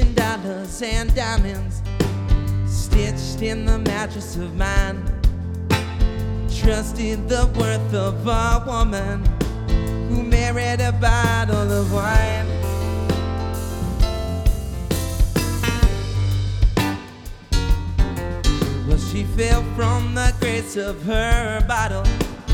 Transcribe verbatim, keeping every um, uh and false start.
million dollars and diamonds stitched in the mattress of mine. Trusted the worth of a woman who married a bottle of wine. Well, she fell from the grace of her bottle